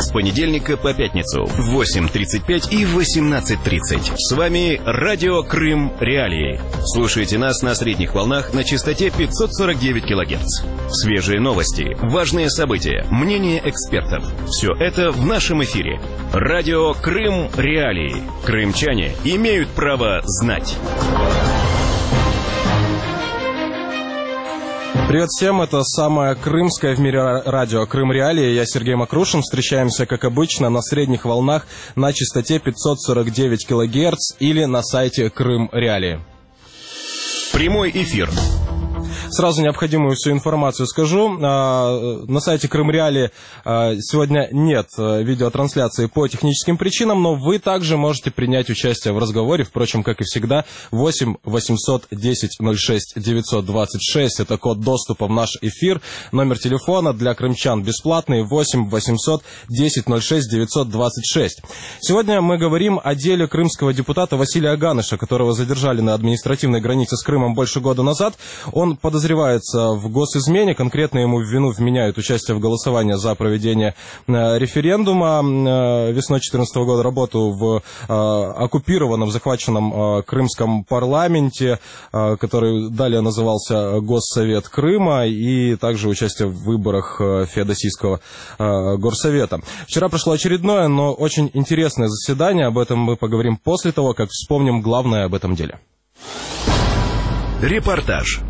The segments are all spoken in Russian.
С понедельника по пятницу в 8:35 и 18:30. С вами Радио Крым Реалии. Слушайте нас на средних волнах на частоте 549 кГц. Свежие новости, важные события, мнения экспертов. Все это в нашем эфире. Радио Крым Реалии. Крымчане имеют право знать. Привет всем, это самое крымское в мире радио Крым Реалии. Я Сергей Макрушин. Встречаемся, как обычно, на средних волнах на частоте 549 кГц или на сайте Крым Реалии. Прямой эфир. Сразу необходимую всю информацию скажу. На сайте Крым Реалии сегодня нет видеотрансляции по техническим причинам, но вы также можете принять участие в разговоре, впрочем, как и всегда. 8 800 10 06 926 – это код доступа в наш эфир. Номер телефона для крымчан бесплатный – 8 800 10 06 926. Сегодня мы говорим о деле крымского депутата Василия Ганыша, которого задержали на административной границе с Крымом больше года назад. Он подозревается в госизмене, конкретно ему в вину вменяют участие в голосовании за проведение референдума весной 2014 года, работу в оккупированном, захваченном крымском парламенте, который далее назывался Госсовет Крыма, и также участие в выборах Феодосийского горсовета. Вчера прошло очередное, но очень интересное заседание, об этом мы поговорим после того, как вспомним главное об этом деле. Репортаж.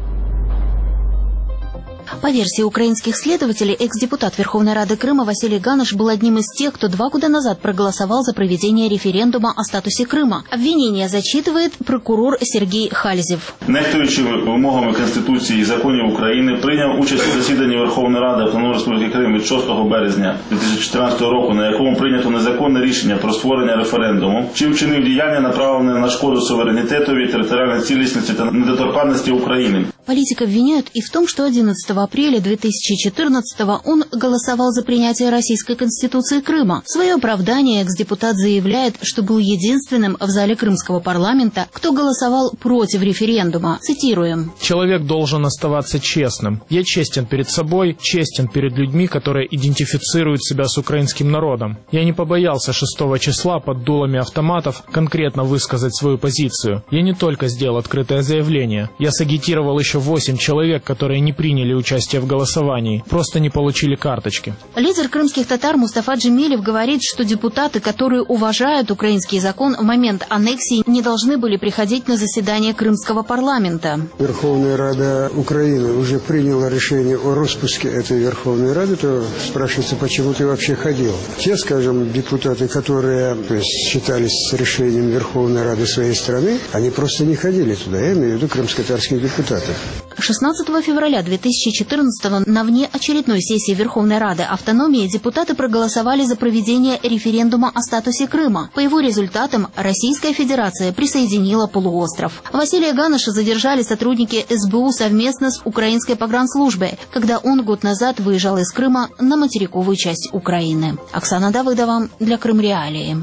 По версии украинских следователей, экс-депутат Верховной Рады Крыма Василий Ганыш был одним из тех, кто 2 года назад проголосовал за проведение референдума о статусе Крыма. Обвинение зачитывает прокурор Сергій Хальзів. Нехтуючи вимогами Конституції і законів України, прийняв участь у засіданні Верховної Ради Автономної Республіки Крим від 6 березня 2014 року, на якому прийнято незаконне рішення про створення референдуму, чи вчинив діяння, направлене на шкоду суверенітетові, територіальній цілісності та недоторканності України. Политика обвиняют и в том, что 11 апреля 2014-го он голосовал за принятие Российской Конституции Крыма. В свое оправдание экс-депутат заявляет, что был единственным в зале крымского парламента, кто голосовал против референдума. Цитируем. Человек должен оставаться честным. Я честен перед собой, честен перед людьми, которые идентифицируют себя с украинским народом. Я не побоялся 6 числа под дулами автоматов конкретно высказать свою позицию. Я не только сделал открытое заявление. Я сагитировал еще 8 человек, которые не приняли участие в голосовании, просто не получили карточки. Лидер крымских татар Мустафа Джемилев говорит, что депутаты, которые уважают украинский закон, в момент аннексии не должны были приходить на заседание крымского парламента. Верховная Рада Украины уже приняла решение о распуске этой Верховной Рады, то спрашивается, почему ты вообще ходил? Те, скажем, депутаты, которые считались с решением Верховной Рады своей страны, они просто не ходили туда, я имею в виду крымско-татарских депутатов. 16 февраля 2014 на внеочередной сессии Верховной Рады Автономии депутаты проголосовали за проведение референдума о статусе Крыма. По его результатам Российская Федерация присоединила полуостров. Василия Ганыша задержали сотрудники СБУ совместно с украинской погранслужбой, когда он год назад выезжал из Крыма на материковую часть Украины. Оксана Давыдова для Крым Реалии.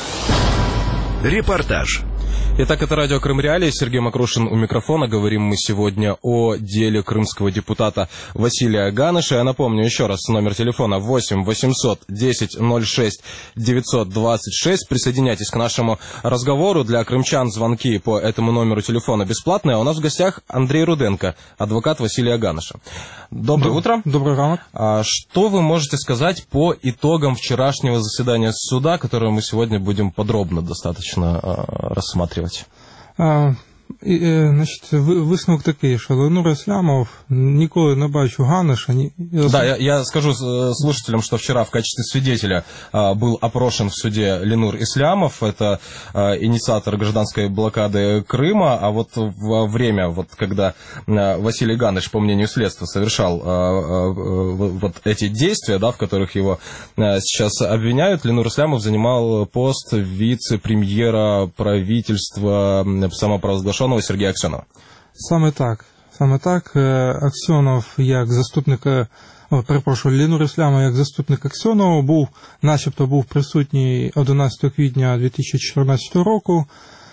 Репортаж. Итак, это радио Крым Реалии. Сергей Макрушин у микрофона. Говорим мы сегодня о деле крымского депутата Василия Ганыша. Я напомню еще раз номер телефона 8 800 10 06 926. Присоединяйтесь к нашему разговору. Для крымчан звонки по этому номеру телефона бесплатные. А у нас в гостях Андрей Руденко, адвокат Василия Ганыша. Доброе утро. Доброе утро. Что вы можете сказать по итогам вчерашнего заседания суда, которое мы сегодня будем подробно достаточно рассматривать? Значить, висновок такий, що Ленур Ислямов ніколи не бачив Ганыша. Да, я скажу слушателям, что вчера в качестве свидетеля был опрошен в суде Ленур Ислямов, это инициатор гражданской блокады Крыма, а вот во время, вот, когда Василий Ганыш, по мнению следствия, совершал вот эти действия, да, в которых его сейчас обвиняют, Ленур Ислямов занимал пост вице-премьера правительства самопровозглашенного Сергія Аксьонова. Саме так. Аксьонов, як заступник, Ленур Ислямов, як заступник Аксьонова, начебто був присутній 11 квітня 2014 року,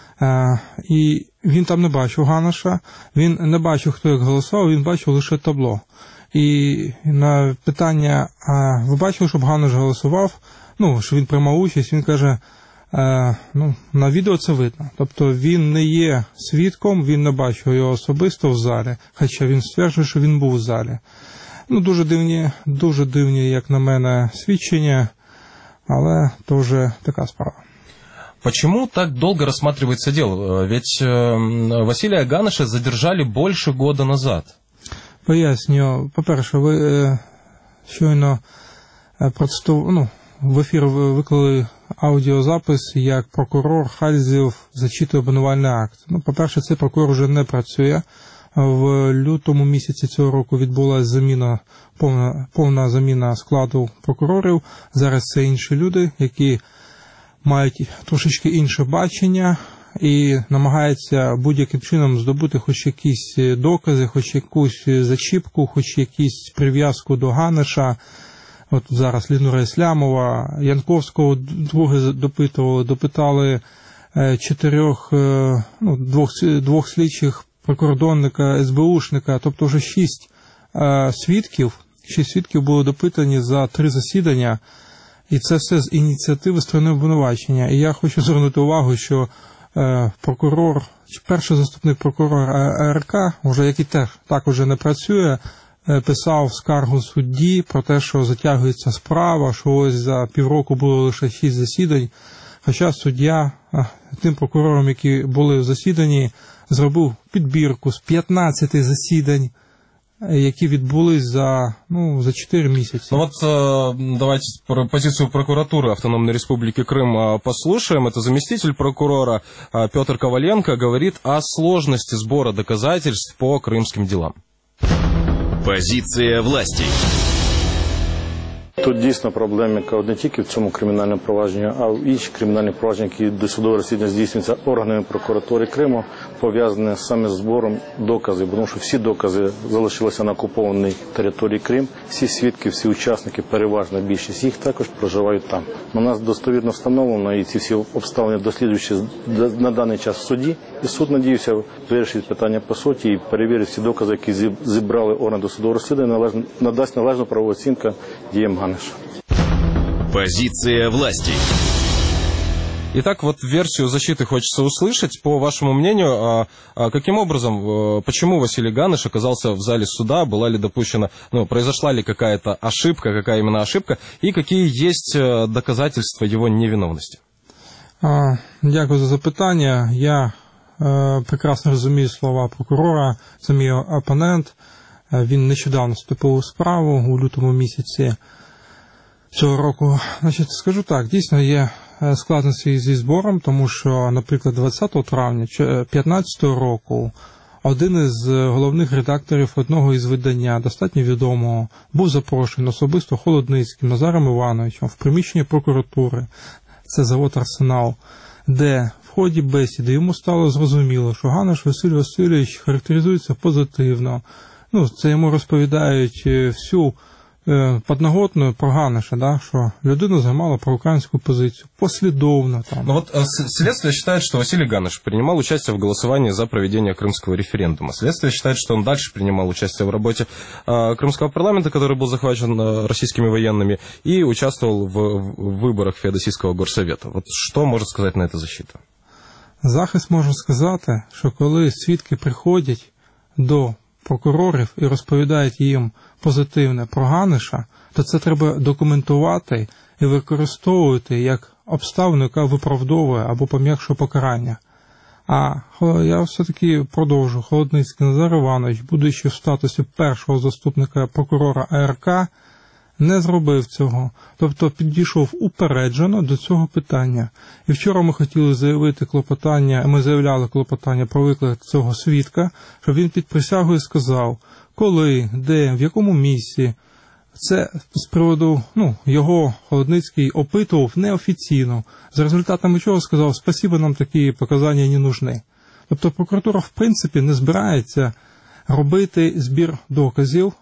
і він там не бачив Ганыша, він не бачив, хто як голосував, він бачив лише табло. І на питання, а ви бачили, щоб Ганыш голосував, що він приймав участь, він каже, на відео це видно. Тобто він не є свідком, він не бачив його особисто в залі, хоча він стверджує, що він був в залі. Дуже дивні, як на мене, свідчення, але то вже така справа. Почему так долго рассматривается дело? Ведь Василия Ганыша задержали больше года назад. Поясню. По-перше, ви щойно в ефір виклали аудіозапис, як прокурор Хальзів зачитує обвинувальний акт. По-перше, цей прокурор вже не працює. В лютому місяці цього року відбулася повна заміна складу прокурорів. Зараз це інші люди, які мають трошечки інше бачення і намагаються будь-яким чином здобути хоч якісь докази, хоч якусь зачіпку, хоч якусь прив'язку до Ганыша. От зараз Лінура Іслямова, Янковського друге допитали двох слідчих, прикордонника, СБУшника, тобто вже 6 свідків були допитані за 3 засідання, і це все з ініціативи сторони обвинувачення. І я хочу звернути увагу, що перший заступник прокурора АРК, який так уже не працює, писав скаргу судді про те, що затягується справа, що ось за півроку було лише 6 засідань, хоча суддя тим прокурорам, які були в засіданні, зробив підбірку з 15 засідань, які відбулись за 4 місяці. Давайте позицию прокуратуры Автономной Республики Крым послушаем. Это заместитель прокурора Петр Коваленко говорит о сложности сбора доказательств по крымским делам. Позиция власти. Тут дійсно проблемика не тільки в цьому кримінальному провадженні, а в інших кримінальних провадженнях, які досудове розслідування здійснюються органами прокуратури Криму, пов'язане саме з збором доказів, тому що всі докази залишилися на окупованій території Крим, всі свідки, всі учасники, переважна більшість їх також проживають там. У нас достовірно встановлено, і ці всі обставини досліджуючи на даний час в суді, і суд, надіюся, вирішить питання по суті і перевірить всі докази, які зібрали органи досудового розслідування, надасть належну правову оцінку діям Ганыша. Позиция власти. Итак, версию защиты хочется услышать. По вашему мнению, каким образом, почему Василий Ганыш оказался в зале суда, была ли допущена, произошла ли какая-то ошибка, какая именно ошибка, и какие есть доказательства его невиновности? Дякую за запитання. Я прекрасно розумію слова прокурора, це мій опонент. Він нещодавно вступив у справу у лютому місяці цього року. Скажу так, дійсно є складності зі збором, тому що, наприклад, 20 травня 2015 року один із головних редакторів одного із видання, достатньо відомого, був запрошений особисто Холодницьким Назаром Івановичем в приміщенні прокуратури, це завод «Арсенал», де в ході бесіди йому стало зрозуміло, що Ганыш Василь Васильович характеризується позитивно. Це йому розповідають всю подноготную про Ганыша, що людина займала проукраїнську позицію послідовно. Следствие считает, что Василий Ганыш принимал участие в голосовании за проведение крымского референдума. Следствие считает, что он дальше принимал участие в работе крымского парламента, который был захвачен российскими военными, и участвовал в выборах Феодосийского горсовета. Что может сказать на это защита? Захист може сказати, що коли свідки приходять до прокурорів і розповідають їм позитивне про Ганыша, то це треба документувати і використовувати як обставину, яка виправдовує або пом'якшує покарання. А я все-таки продовжу. Холодницький Назар Іванович, будучи в статусі першого заступника прокурора АРК, не зробив цього. Тобто підійшов упереджено до цього питання. І вчора ми хотіли заявити клопотання, ми заявляли клопотання про виклик цього свідка, щоб він під присягою сказав, коли, де, в якому місці. Це з приводу, його Холодницький опитував неофіційно. За результатами чого сказав, спасибо, нам такі показання не нужны. Тобто прокуратура, в принципі, не збирається робити збір доказів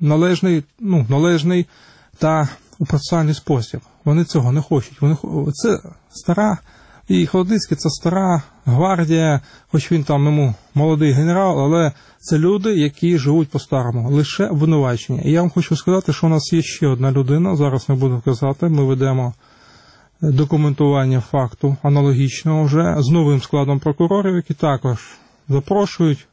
належний та у процесуальний спосіб. Вони цього не хочуть. Це стара, і Холодницький – це стара гвардія, хоч він там йому молодий генерал, але це люди, які живуть по-старому, лише обвинувачення. І я вам хочу сказати, що у нас є ще одна людина, зараз ми будемо казати, ми ведемо документування факту аналогічного вже з новим складом прокурорів, які також запрошують,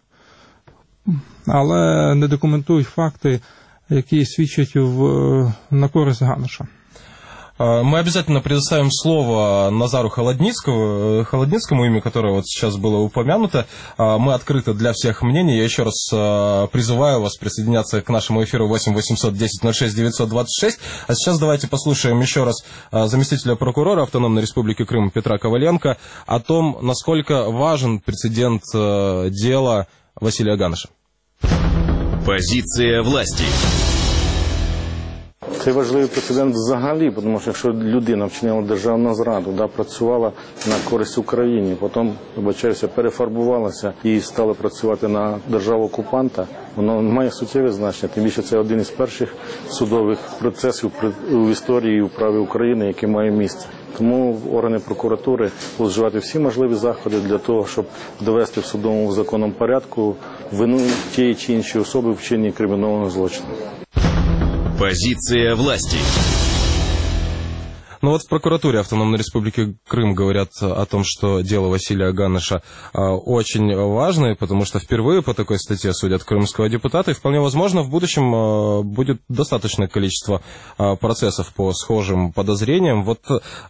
але не документують факти, які свідчать на користь Ганиша. Мы обязательно предоставим слово Назару Холодницкому, имя которого вот сейчас было упомянуто. Мы открыты для всех мнений. Я еще раз призываю вас присоединяться к нашему эфиру 8 800 10 06 926. А сейчас давайте послушаем еще раз заместителя прокурора Автономной Республики Крым Петра Коваленко о том, насколько важен прецедент дела Василия Ганиша. Позиция власти. Це важливий прецедент взагалі, тому що якщо людина вчинила державну зраду, працювала на користь Україні, потім, вибачаюся, перефарбувалася і стала працювати на державу-окупанта, воно має суттєве значення. Тим більше це один із перших судових процесів в історії і у праві України, який має місце. Тому органи прокуратури будуть вживати всі можливі заходи для того, щоб довести в судовому законному порядку вину тієї чи іншої особи в вчиненні кримінального злочину. Позиция власти. Ну вот в прокуратуре Автономной Республики Крым говорят о том, что дело Василия Ганиша очень важное, потому что впервые по такой статье судят крымского депутата, и вполне возможно в будущем будет достаточное количество процессов по схожим подозрениям. Вот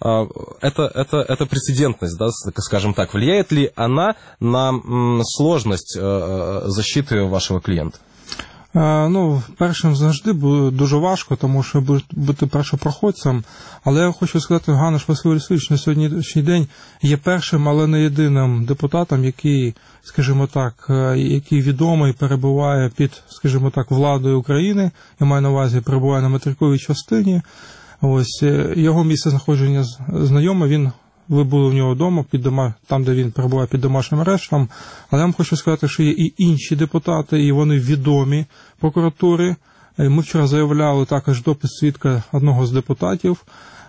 это прецедентность, да, скажем так, влияет ли она на сложность защиты вашего клиента? Ну, першим завжди було дуже важко, тому що бути першопроходцем. Але я хочу сказати, Ганиш Василь Васильович на сьогоднішній день є першим, але не єдиним депутатом, який, скажімо так, який відомий, перебуває під, скажімо так, владою України. Я маю на увазі, перебуває на материковій частині. Ось його місце знаходження знайоме, ви були в нього вдома, там, де він перебуває під домашнім арештом. Але я вам хочу сказати, що є і інші депутати, і вони відомі прокуратури. Ми вчора заявляли також допис свідка одного з депутатів.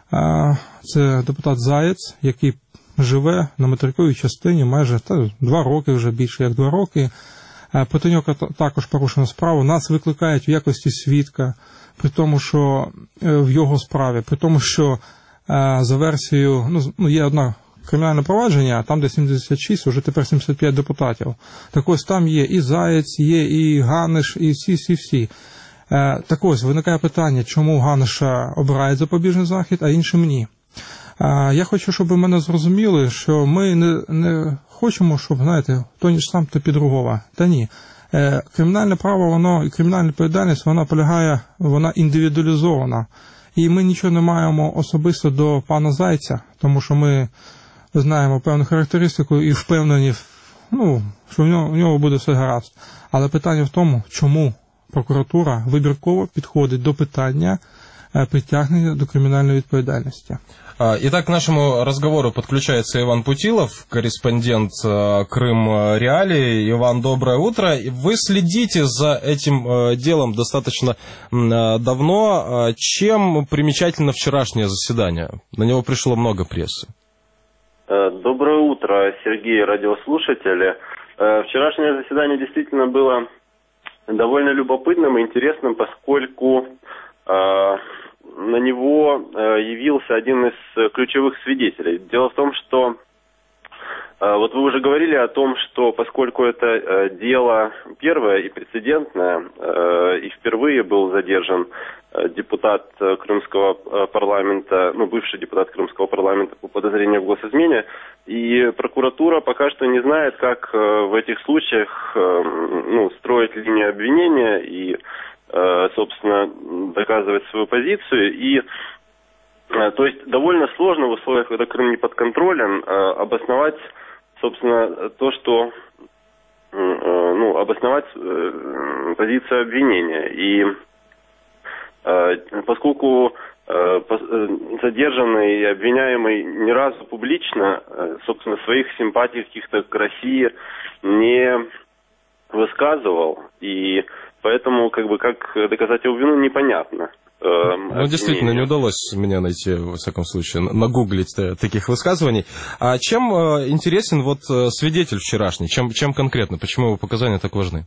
Це депутат Заєць, який живе на материковій частині майже 2 роки, вже більше як 2 роки. Проти нього також порушена справа. Нас викликають в якості свідка, при тому, що в його справі, при тому, що за версією, є одне кримінальне провадження, там де 76, вже тепер 75 депутатів. Так ось там є і Заєць, є і Ганиш, і всі. Так ось, виникає питання, чому Ганиша обирають запобіжний захід, а іншим ні. Я хочу, щоб ви мене зрозуміли, що ми не хочемо, щоб, знаєте, то ніж сам, то підругова. Та ні. Кримінальне право, і кримінальна відповідальність, вона індивідуалізована. І ми нічого не маємо особисто до пана Зайця, тому що ми знаємо певну характеристику і впевнені, що в нього буде все гаразд. Але питання в тому, чому прокуратура вибірково підходить до питання притягнення до кримінальної відповідальності. Итак, к нашему разговору подключается Иван Путилов, корреспондент Крым Реалии. Иван, доброе утро. Вы следите за этим делом достаточно давно. Чем примечательно вчерашнее заседание? На него пришло много прессы. Доброе утро, Сергей, радиослушатели. Вчерашнее заседание действительно было довольно любопытным и интересным, поскольку на него явился один из ключевых свидетелей. Дело в том, что вот вы уже говорили о том, что поскольку это дело первое и прецедентное, и впервые был задержан депутат Крымского парламента, бывший депутат Крымского парламента по подозрению в госизмене, и прокуратура пока что не знает, как в этих случаях строить линию обвинения и, собственно, доказывать свою позицию. И, то есть, довольно сложно в условиях, когда Крым не подконтролен, обосновать, собственно, то, что, обосновать позицию обвинения. И поскольку задержанный и обвиняемый ни разу публично, собственно, своих симпатий каких-то к России не высказывал, и поэтому, как доказать его вину, непонятно. Действительно, не удалось мне найти, во всяком случае, нагуглить таких высказываний. А чем интересен свидетель вчерашний? Чем конкретно? Почему его показания так важны?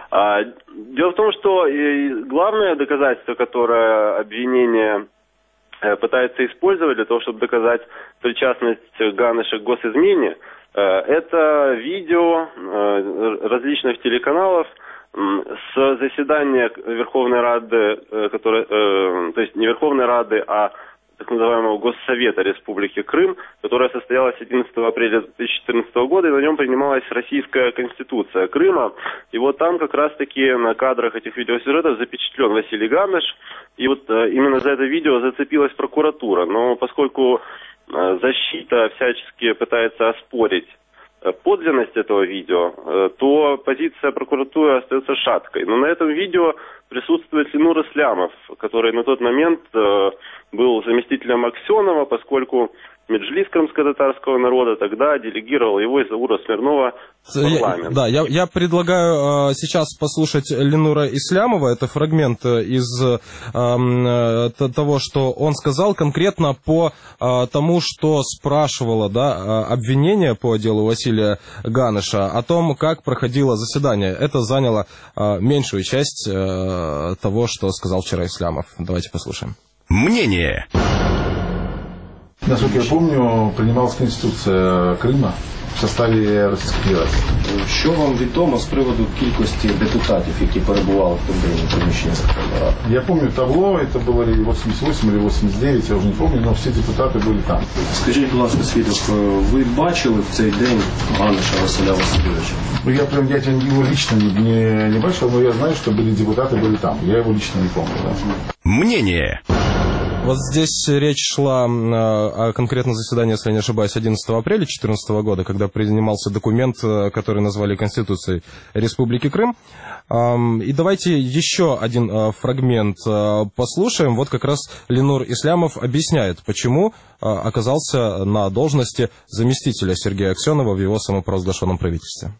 Дело в том, что главное доказательство, которое обвинение пытается использовать для того, чтобы доказать причастность Ганыша к госизмене, это видео различных телеканалов с заседания Верховной Рады, то есть не Верховной Рады, а так называемого Госсовета Республики Крым, которое состоялось 11 апреля 2014 года, и на нем принималась российская конституция Крыма. И вот там как раз-таки на кадрах этих видеосюжетов запечатлен Василий Ганыш, и вот именно за это видео зацепилась прокуратура. Но поскольку защита всячески пытается оспорить подлинность этого видео, то позиция прокуратуры остается шаткой. Но на этом видео присутствует Ленур Ислямов, который на тот момент был заместителем Аксенова, поскольку Меджлис крымско-татарского народа тогда делегировал его из Заура Смирнова в парламент. Я предлагаю сейчас послушать Ленура Ислямова. Это фрагмент из того, что он сказал конкретно по тому, что спрашивало обвинение по делу Василия Ганыша о том, как проходило заседание. Это заняло меньшую часть того, что сказал вчера Ислямов. Давайте послушаем. Мнение. Насколько я помню, принималась Конституція Крима в составі Російської Федерації. Що вам відомо з приводу кількості депутатів, які перебували в тому приміщенні Верховної Ради? Я помню табло, это было 88 или 89, я уже не помню, но все депутаты были там. Скажіть, будь ласка, свідок, ви бачили в цей день Ганыша Василя Васильовича? Я его лично не бачил, но я знаю, что депутаты были там. Я его лично не помню. Да. Мнение. Вот здесь речь шла о конкретном заседании, если я не ошибаюсь, 11 апреля 2014 года, когда принимался документ, который назвали Конституцией Республики Крым. И давайте еще один фрагмент послушаем. Вот как раз Ленур Ислямов объясняет, почему оказался на должности заместителя Сергея Аксенова в его самопровозглашенном правительстве.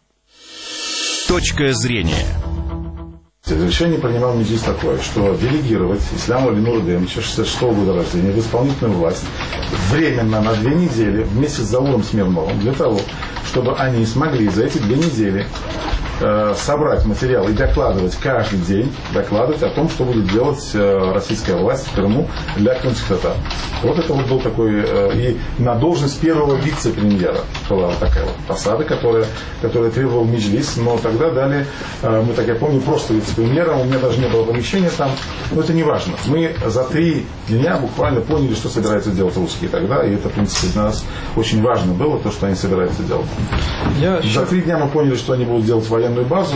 Точка зрения. Решение принимал Меджлис такое, что делегировать Ислямова Ленура Демича, 66 года рождения, в исполнительную власть временно на 2 недели вместе с Зауром Смирновым для того, чтобы они смогли за эти 2 недели собрать материал и докладывать каждый день, докладывать о том, что будет делать российская власть в Крыму для крымских татар. Вот это вот был такой, и на должность первого вице-премьера была вот такая вот посада, которая требовал Меджлис, но тогда дали, мы, так я помню, просто вице-премьером, у меня даже не было помещения там, но это не важно. Мы за 3 дня буквально поняли, что собираются делать русские тогда, и это, в принципе, для нас очень важно было, то, что они собираются делать. За 3 дня мы поняли, что они будут делать военную базу.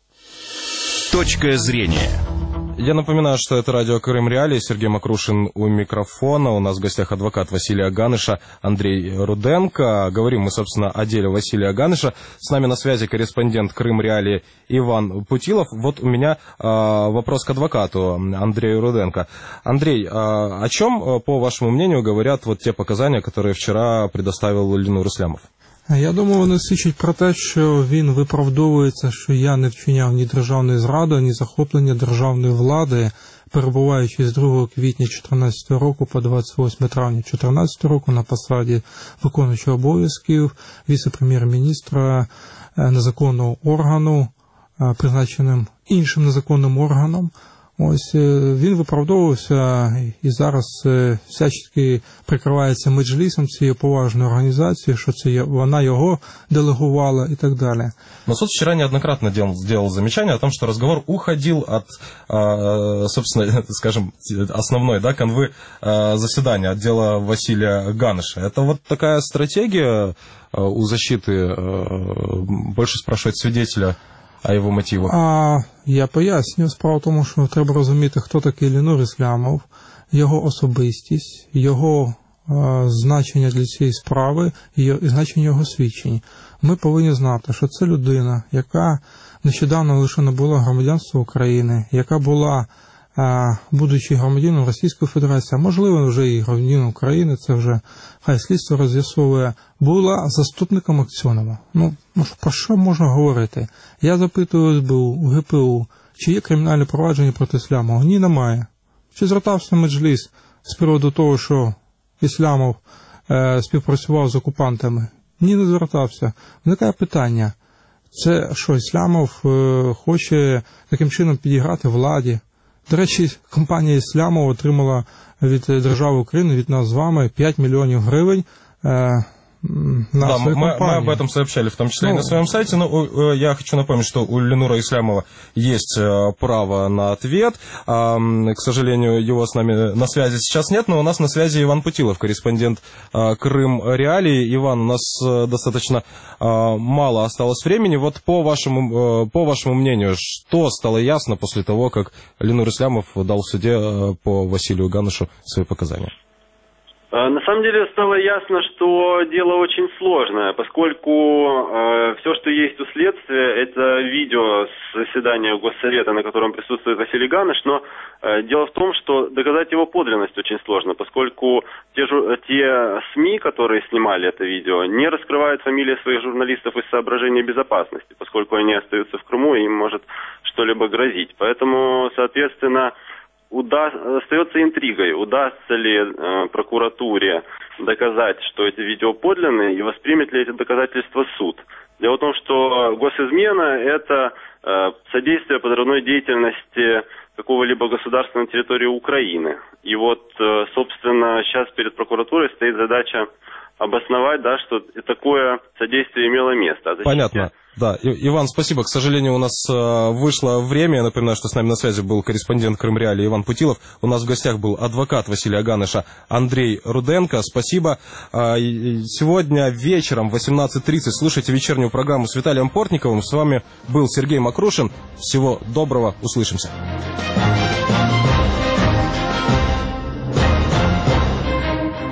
Точка зрения. Я напоминаю, что это радио Крым Реалии. Сергей Макрушин у микрофона. У нас в гостях адвокат Василия Ганыша Андрей Руденко. Говорим мы, собственно, о деле Василия Ганыша. С нами на связи корреспондент Крым Реалии Иван Путилов. Вот у меня вопрос к адвокату Андрею Руденко. Андрей, о чем, по вашему мнению, говорят вот те показания, которые вчера предоставил Ленур Ислямов? Я думаю, вони свідчать про те, що він виправдовується, що я не вчиняв ні державної зради, ні захоплення державної влади, перебуваючи з 2 квітня 2014 року по 28 травня 2014 року на посаді виконуючого обов'язків віце-прем'єр-міністра незаконного органу, призначеним іншим незаконним органом. Ось він виправдовувався і зараз всячески прикривається Меджлісом, цією поважною організацією, що це вона його делегувала и так далее. Но суд вчера неоднократно сделал замечание о том, что разговор уходил от, собственно, скажем, основной канвы заседания, от дела Василия Ганыша. Это вот такая стратегия у защиты, больше спрашивать свидетеля о його мотивах? Я поясню. Справа в тому, що треба розуміти, хто такий Ленур Ислямов, його особистість, його значення для цієї справи і значення його свідчень. Ми повинні знати, що це людина, яка нещодавно лише набула громадянство України, яка була, будучи громадянином Російської Федерації, а можливо вже і громадянином України, це вже хай слідство роз'ясовує, була заступником Аксьонова. Про що можна говорити? Я запитую СБУ, ГПУ, чи є кримінальне провадження проти Ислямова? Ні, немає. Чи звертався Меджліс з приводу того, що Ислямов співпрацював з окупантами? Ні, не звертався. Виникає питання, це що, Ислямов хоче таким чином підіграти владі? До речі, компанія Іслямова отримала від держави України, від нас з вами 5 миллионов гривень на свою компанию. Мы об этом сообщали, в том числе и на своем сайте. Но я хочу напомнить, что у Ленура Ислямова есть право на ответ. К сожалению, его с нами на связи сейчас нет, но у нас на связи Иван Путилов, корреспондент Крым Реалии. Иван, у нас достаточно мало осталось времени. Вот по вашему мнению, что стало ясно после того, как Ленур Ислямов дал в суде по Василию Ганышу свои показания? На самом деле стало ясно, что дело очень сложное, поскольку все, что есть у следствия, это видео с заседания Госсовета, на котором присутствует Василий Ганыш, но дело в том, что доказать его подлинность очень сложно, поскольку те СМИ, которые снимали это видео, не раскрывают фамилии своих журналистов из соображений безопасности, поскольку они остаются в Крыму и им может что-либо грозить. Поэтому, соответственно, остается интригой, удастся ли прокуратуре доказать, что эти видео подлинные, и воспримет ли эти доказательства суд. Дело в том, что госизмена – это содействие подрывной деятельности какого-либо государства на территории Украины. И вот, собственно, сейчас перед прокуратурой стоит задача обосновать, да, что такое содействие имело место. Понятно. Да, Иван, спасибо. К сожалению, у нас вышло время. Я напоминаю, что с нами на связи был корреспондент Крым Реалии Иван Путилов. У нас в гостях был адвокат Василия Ганыша Андрей Руденко. Спасибо. Сегодня вечером в 18:30 слушайте вечернюю программу с Виталием Портниковым. С вами был Сергей Макрушин. Всего доброго. Услышимся.